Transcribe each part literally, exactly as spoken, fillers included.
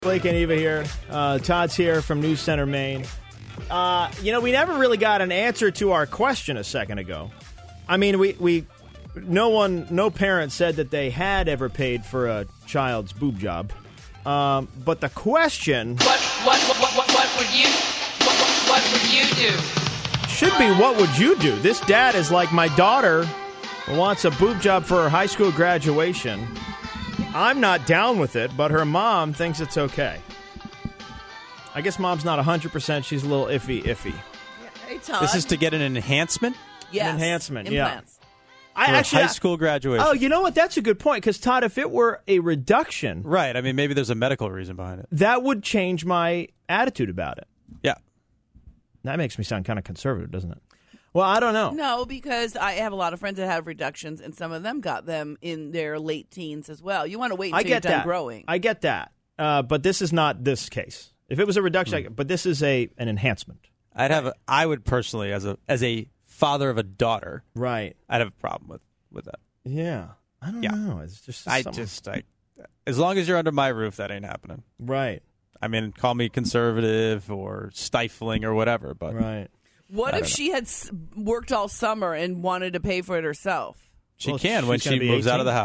Blake and Eva here. Uh, Todd's here from News Center, Maine. Uh, you know, we never really got an answer to our question a second ago. I mean, we, we no one, no parent said that they had ever paid for a child's boob job. Um, but the question... What, what, what, what, what would you, what, what, what would you do? Should be, what would you do? This dad is like, my daughter wants a boob job for her high school graduation. I'm not down with it, but her mom thinks it's okay. I guess mom's not one hundred percent. She's a little iffy, iffy. Hey, Todd. This is to get an enhancement? Yes. An enhancement, Implants. yeah. I For actually, high school graduation. Oh, you know what? That's a good point, because, Todd, if it were a reduction... Right. I mean, maybe there's a medical reason behind it. That would change my attitude about it. Yeah. That makes me sound kind of conservative, doesn't it? Well, I don't know. No, because I have a lot of friends that have reductions, and some of them got them in their late teens as well. You want to wait until I get you're done that. growing. I get that. Uh, but this is not this case. If it was a reduction, I, but this is a an enhancement. I'd have a, I would personally, as a as a father of a daughter, Right. I'd have a problem with, with that. Yeah. I don't Yeah. know. It's just I some- just, I, as long as you're under my roof, that ain't happening. Right. I mean, call me conservative or stifling or whatever, but Right. What I if don't she had s- worked all summer and wanted to pay for it herself? she Well, can when she's gonna she be moves out eighteen. of the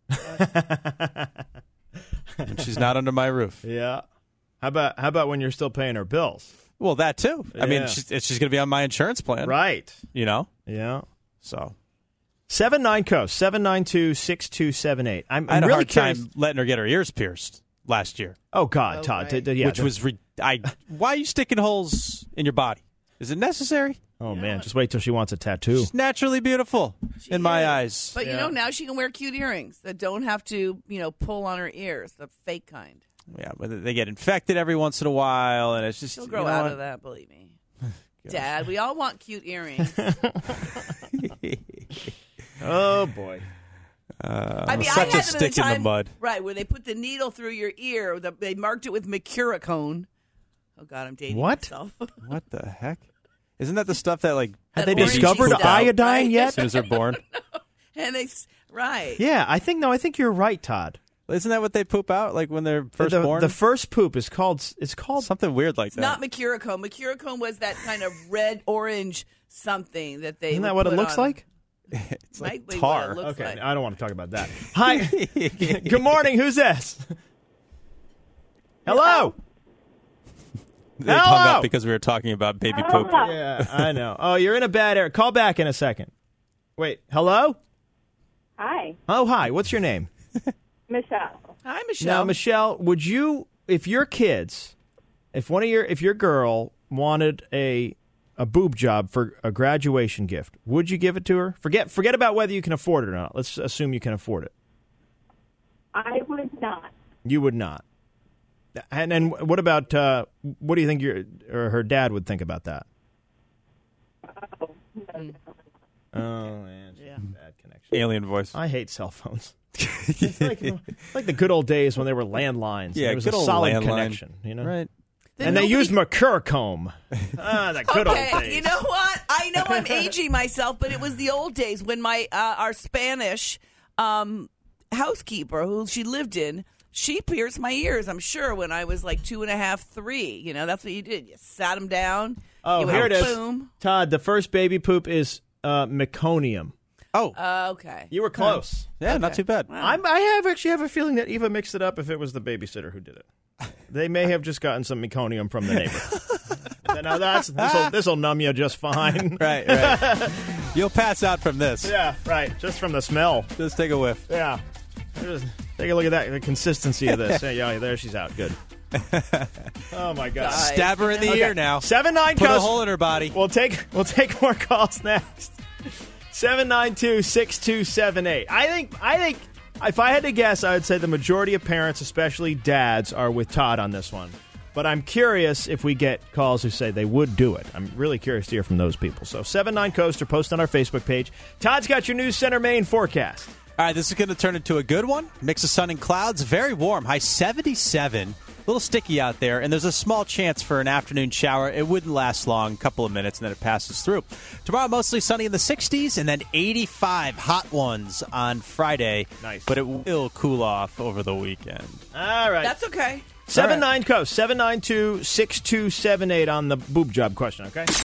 house. When she's not under my roof. Yeah. How about how about when you're still paying her bills? Well, that too. I Yeah. mean, she's, she's going to be on my insurance plan. Right. You know? Yeah. So Seven nine coast seven nine two six two seven eight. I'm, I had I'm a really hard curious. time letting her get her ears pierced last year, Oh God, Oh, Todd. right. T- t- yeah, which the- was re- I. Why are you sticking holes in your body? Is it necessary? Oh man, just wait till she wants a tattoo. She's naturally beautiful in my is. eyes. But, you Yeah. know, now she can wear cute earrings that don't have to, you know, pull on her ears, the fake kind. Yeah, but they get infected every once in a while, and it's just She'll you grow know out what? of that, believe me. Dad, we all want cute earrings. Oh boy. I mean, such I a had them stick the in the time, mud. Right, where they put the needle through your ear. The, they marked it with mercurocone. Oh, God, I'm dating What? myself. What the heck? Isn't that the stuff that like Have That they orangey discovered stuff, iodine right? as yet? soon as they're born? and they, s- right. Yeah, I think no. I think you're right, Todd. Isn't that what they poop out like when they're first the, born? the first poop is called. It's called. Something weird like It's that. not mercurocone. Mercurocone was that kind of red-orange something that they Isn't that would what it put looks on- like? it's like Might be what tar. it looks Okay, like. I don't want to talk about that. Hi. Good morning. Who's this? Hello. They hung Hello! up because we were talking about baby poop. Yeah, I know. Oh, you're in a bad area. Call back in a second. Wait. Hello. Hi, Oh, hi. What's your name? Michelle. Hi, Michelle. Now, Michelle, would you, if your kids, if one of your, if your girl wanted a a boob job for a graduation gift, would you give it to her? Forget forget about whether you can afford it or not. Let's assume you can afford it. I would not. You would not. And and what about uh, what do you think your or her dad would think about that? Oh, no, no. Oh, man, Yeah. bad connection. Alien voice. I hate cell phones. It's like, like the good old days when they were landlines. Yeah, there was good a old solid landline. connection. You know, Right. Then and they nobody- used mercurochrome. Ah, the good okay, old days. you know what? I know I'm aging myself, but it was the old days when my uh, our Spanish um, housekeeper, who she lived in, she pierced my ears. I'm sure when I was like two and a half, three. You know, that's what you did. You sat them down. Oh, you here it went is. Boom. Todd, the first baby poop is uh, meconium. Oh, Uh, okay. You were close. yeah, not okay. too bad. I'm, I have actually have a feeling that Eva mixed it up if it was the babysitter who did it. They may have just gotten some meconium from the neighbor. Now that's this'll, this'll numb you just fine. Right, right. You'll pass out from this. Yeah, right. Just from the smell. Just take a whiff. Yeah. Just take a look at that, the consistency of this. Yeah, yeah, there she's out. Good. Oh my God. Guys. Stab her in the Okay. ear now. Seven nine Put a coast. hole in her body. We'll take we'll take more calls next. Seven nine two six two seven eight. I think I think if I had to guess, I would say the majority of parents, especially dads, are with Todd on this one. But I'm curious if we get calls who say they would do it. I'm really curious to hear from those people. So seven nine coast or post on our Facebook page. Todd's got your News Center Maine forecast. All right, this is going to turn into a good one. Mix of sun and clouds. Very warm. High seventy-seven. A little sticky out there, and there's a small chance for an afternoon shower. It wouldn't last long, a couple of minutes, and then it passes through. Tomorrow, mostly sunny in the sixties, and then eighty-five hot ones on Friday. Nice. But it will cool off over the weekend. All right. That's okay. Seven nine coast seven nine two six two seven eight on the boob job question. Okay.